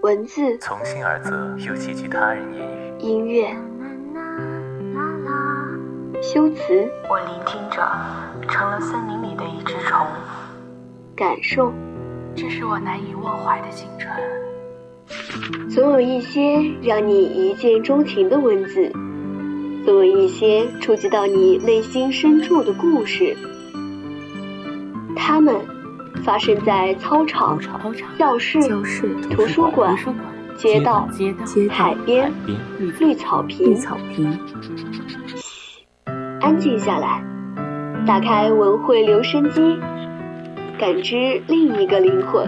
文字从心而泽，又寄居他人言语。 音乐修辞， 我聆听着，成了森林里的一只虫。 感受， 这是我难以忘怀的青春。 总有一些让你一见钟情的文字，总有一些触及到你内心深处的故事。它们发生在操场、教室、图书馆、街道、海边、绿草坪。安静下来，打开文汇留声机，感知另一个灵魂。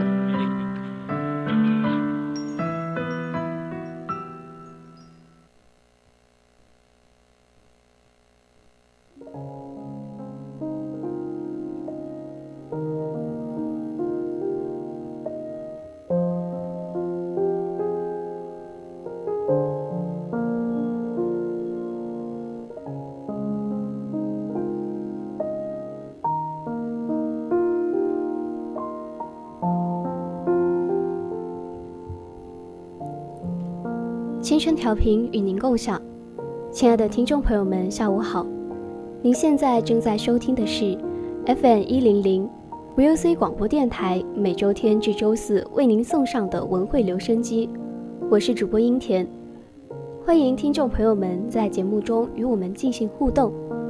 青春调频与您共享，亲爱的听众朋友们，下午好！您现在正在收听的是 FM100 VOC 广播电台，每周天至周四为您送上的文汇留声机，我是主播英田。欢迎听众朋友们在节目中与我们进行互动。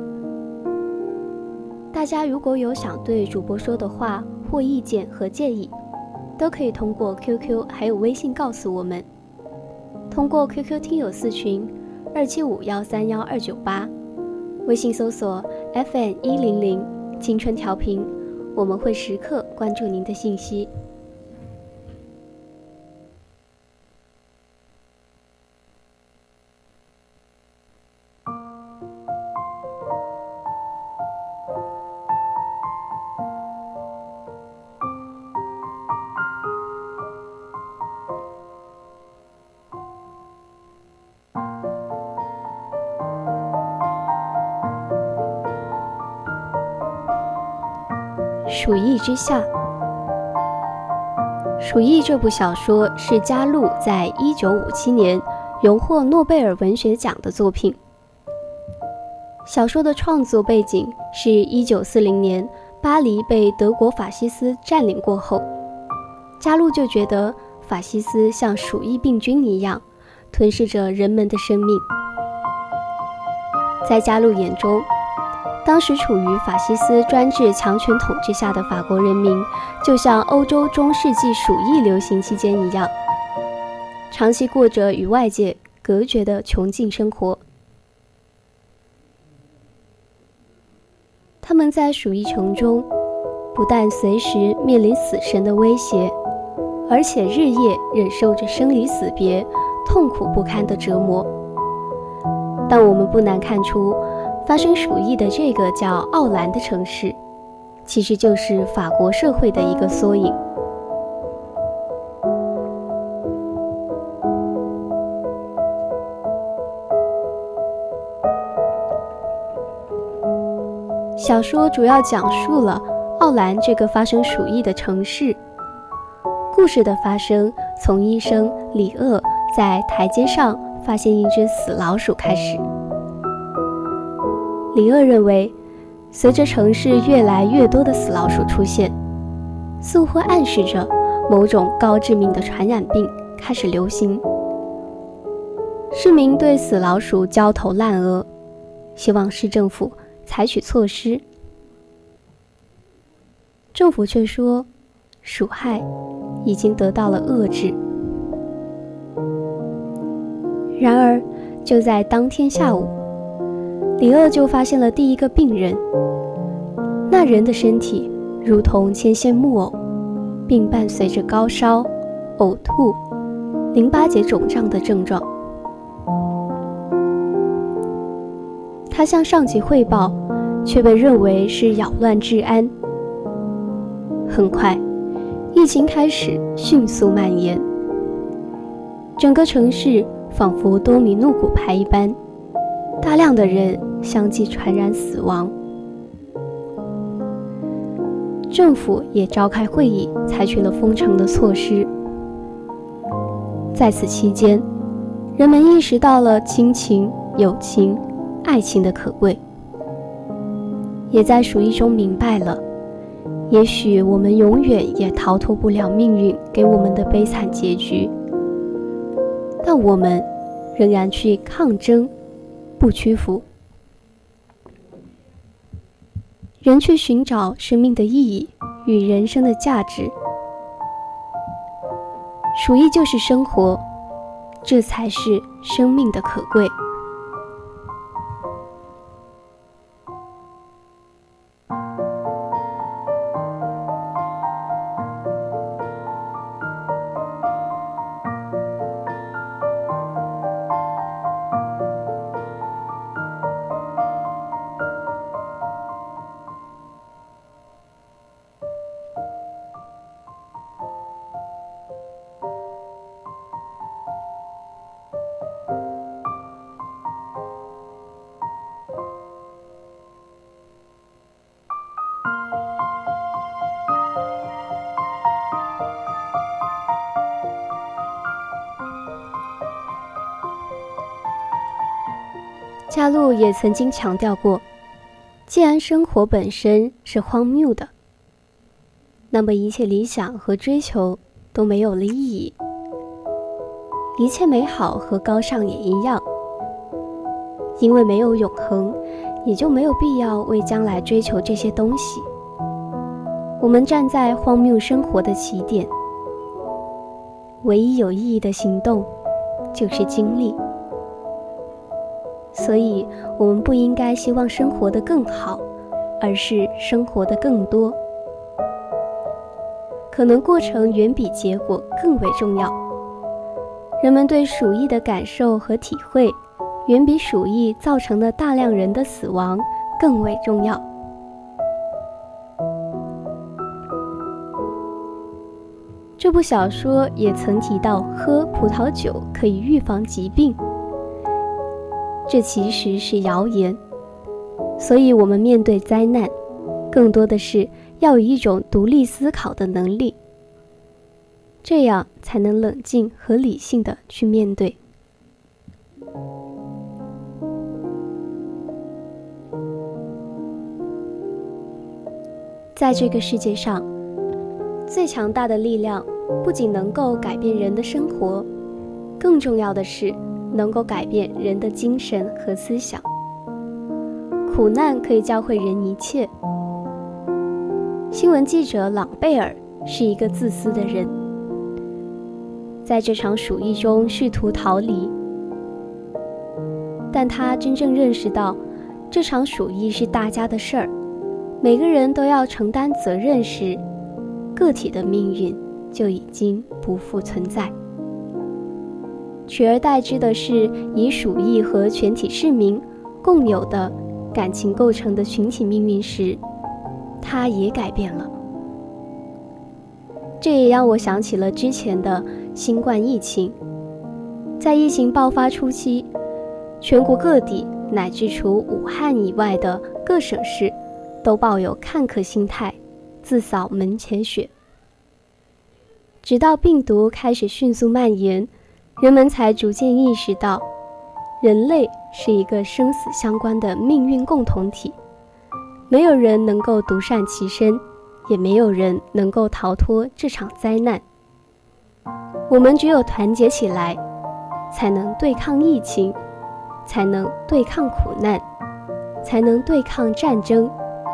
大家如果有想对主播说的话或意见和建议，都可以通过 QQ 还有微信告诉我们。通过 QQ 听友四群275131298，微信搜索 FM100青春调频，我们会时刻关注您的信息。鼠疫之下。鼠疫这部小说是嘉璐在1957年荣获诺贝尔文学奖的作品。小说的创作背景是1940年巴黎被德国法西斯占领过后，嘉璐就觉得法西斯像鼠疫病菌一样吞噬着人们的生命。在嘉璐眼中，当时处于法西斯专制强权统治下的法国人民，就像欧洲中世纪鼠疫流行期间一样，长期过着与外界隔绝的穷尽生活。他们在鼠疫城中，不但随时面临死神的威胁，而且日夜忍受着生离死别、痛苦不堪的折磨。但我们不难看出，发生鼠疫的这个叫奥兰的城市，其实就是法国社会的一个缩影。小说主要讲述了奥兰这个发生鼠疫的城市。故事的发生从医生李厄在台阶上发现一只死老鼠开始。李厄认为，随着城市越来越多的死老鼠出现，似乎暗示着某种高致命的传染病开始流行。市民对死老鼠焦头烂额，希望市政府采取措施。政府却说，鼠害已经得到了遏制。然而，就在当天下午，李厄就发现了第一个病人。那人的身体如同牵线木偶，并伴随着高烧、呕吐、淋巴结肿胀的症状。他向上级汇报，却被认为是扰乱治安。很快，疫情开始迅速蔓延，整个城市仿佛多米诺骨牌一般，大量的人相继传染死亡。政府也召开会议，采取了封城的措施。 在此期间，人们意识到了亲情、友情、爱情的可贵，也在鼠疫中明白了，也许我们永远也逃脱不了命运给我们的悲惨结局，但我们仍然去抗争，不屈服。人去寻找生命的意义与人生的价值。鼠疫就是生活，这才是生命的可贵。嘉璐也曾经强调过，既然生活本身是荒谬的，那么一切理想和追求都没有了意义，一切美好和高尚也一样。因为没有永恒，也就没有必要为将来追求这些东西。我们站在荒谬生活的起点，唯一有意义的行动就是经历。所以我们不应该希望生活得更好，而是生活得更多。可能过程远比结果更为重要。人们对鼠疫的感受和体会，远比鼠疫造成的大量人的死亡更为重要。这部小说也曾提到喝葡萄酒可以预防疾病，这其实是谣言。所以我们面对灾难，更多的是要有一种独立思考的能力，这样才能冷静和理性地去面对。在这个世界上，最强大的力量不仅能够改变人的生活，更重要的是能够改变人的精神和思想。苦难可以教会人一切。新闻记者朗贝尔是一个自私的人，在这场鼠疫中试图逃离，但他真正认识到这场鼠疫是大家的事儿，每个人都要承担责任时，个体的命运就已经不复存在。取而代之的是以鼠疫和全体市民共有的感情构成的群体命运时，它也改变了。这也让我想起了之前的新冠疫情。在疫情爆发初期，全国各地乃至除武汉以外的各省市都抱有看客心态，自扫门前雪。直到病毒开始迅速蔓延，人们才逐渐意识到，人类是一个生死相关的命运共同体，没有人能够独善其身，也没有人能够逃脱这场灾难。我们只有团结起来，才能对抗疫情，才能对抗苦难，才能对抗战争。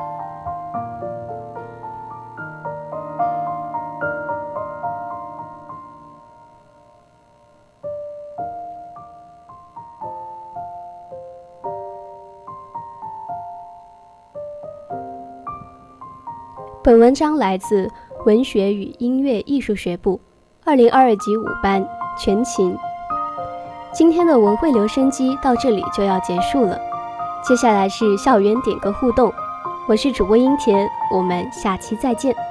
本文章来自文学与音乐艺术学部2022级5班全勤。今天的文汇留声机到这里就要结束了，接下来是校园点歌互动，我是主播英田，我们下期再见。